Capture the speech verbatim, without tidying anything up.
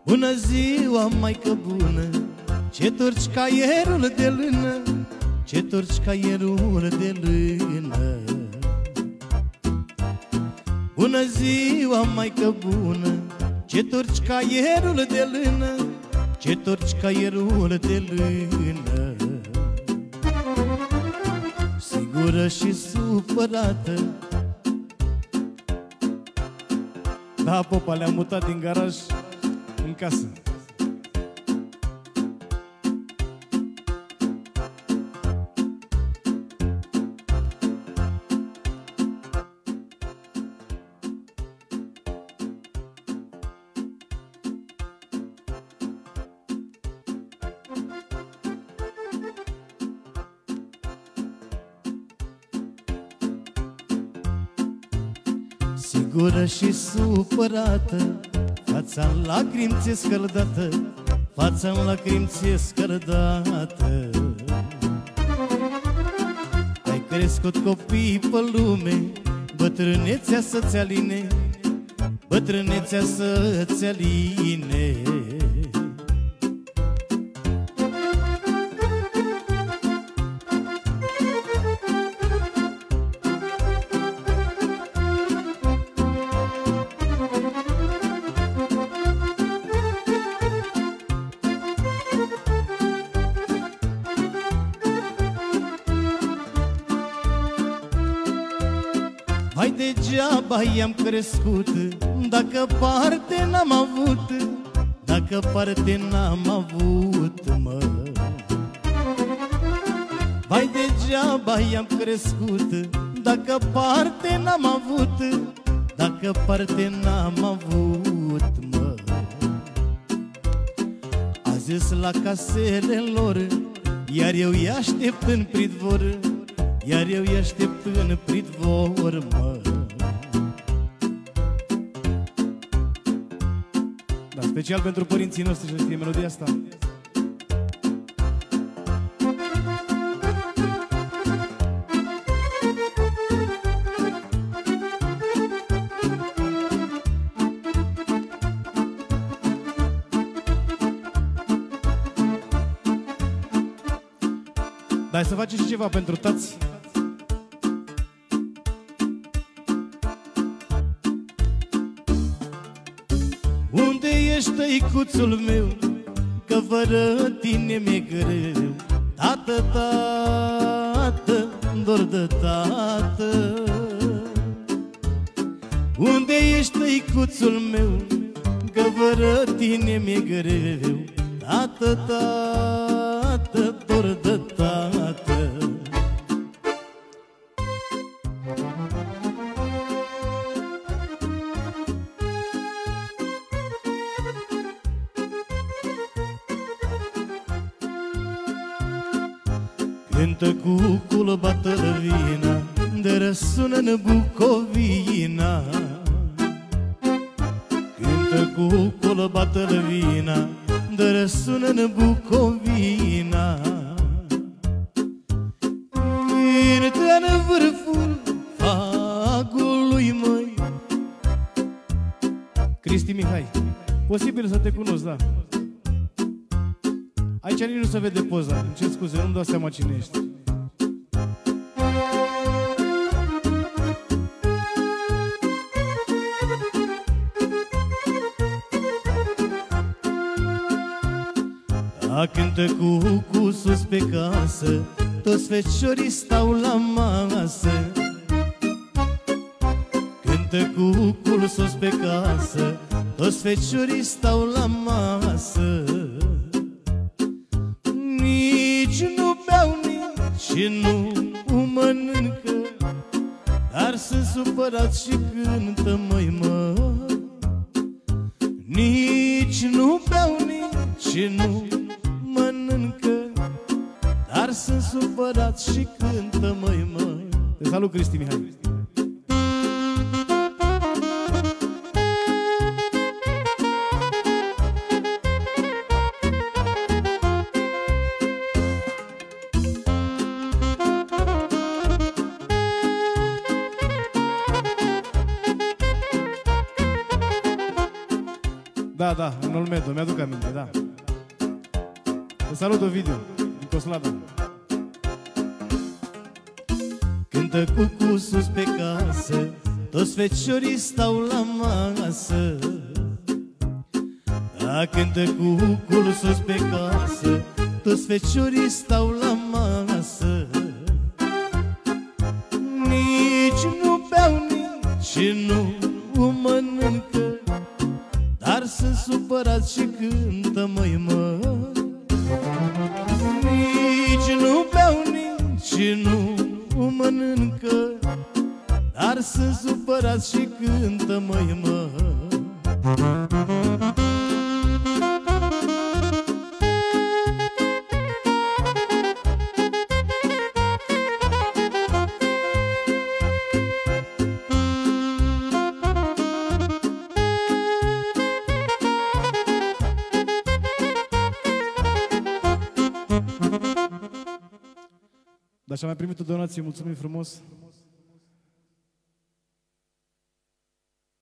Bună ziua, maică bună, ce torci caierul de lână, ce torci caierul de lână. Bună ziua, maică bună, ce torci caierul de lână, ce torci caierul de lână. Sigură și supărată. Da, popa, le-am mutat din garaj în casă. Sigură și supărată, fața în lacrimi ți-e scăldată, fața în lacrimi ți-e scăldată. Ai crescut copii pe lume, bătrânețea să-ți aline, bătrânețea să-ți aline. Hai, degeaba i-am crescut, dacă parte n-am avut, dacă parte n-am avut, mă. Hai, degeaba i-am crescut, dacă parte n-am avut, dacă parte n-am avut, mă. A zis la casele lor, iar eu îi aștept în pridvor, iar eu îi aștept în pridvor, mă. Da, special pentru părinții noștri să știe melodia asta. Dar să facem și ceva pentru tați. Unde ești, tăicuțul meu, că fără tine mi-e greu? Tată, tată, dor de tată. Unde ești, tăicuțul meu, că fără tine mi-e greu? Tată, tată, dor de tată. Cântă cucul, bată-l vina, de răsună-n Bucovina. Cântă cucul, bată-l vina, de răsună-n Bucovina. Cântă-n vârful fagului, măi. Cristi Mihai, posibil să te cunosc, da. Aici nici nu se vede poza, îmi cer scuze, nu-mi dau seama cine ești. Da, cântă cucu sus pe casă, toți feciorii stau la masă. Cântă cucul sus pe casă, toți feciorii stau la masă. Nici nu beau, nici nu mănâncă, dar sunt supărat și cântă, măi, mă. Nici nu beau, nici nu mănâncă, dar sunt supărat și cântă, măi, măi. Te salut, Cristi Mihai. Da, Da, da, în Olmedo, mi-aduc aminte, da. Te salut, Ovidiu, din Coslada. Cântă cucu sus pe casă, toți feciorii stau la masă. Da, cântă cucul sus pe casă, toți feciorii stau la masă. Nici nu beau, nici nu mănâncă, dar sunt supărați și cântă, măi, mă. Nici nu beau, nici nu mănâncă, dar sunt supărați și cântă, măi, mă. Dar și-am mai primit o donație, mulțumim frumos.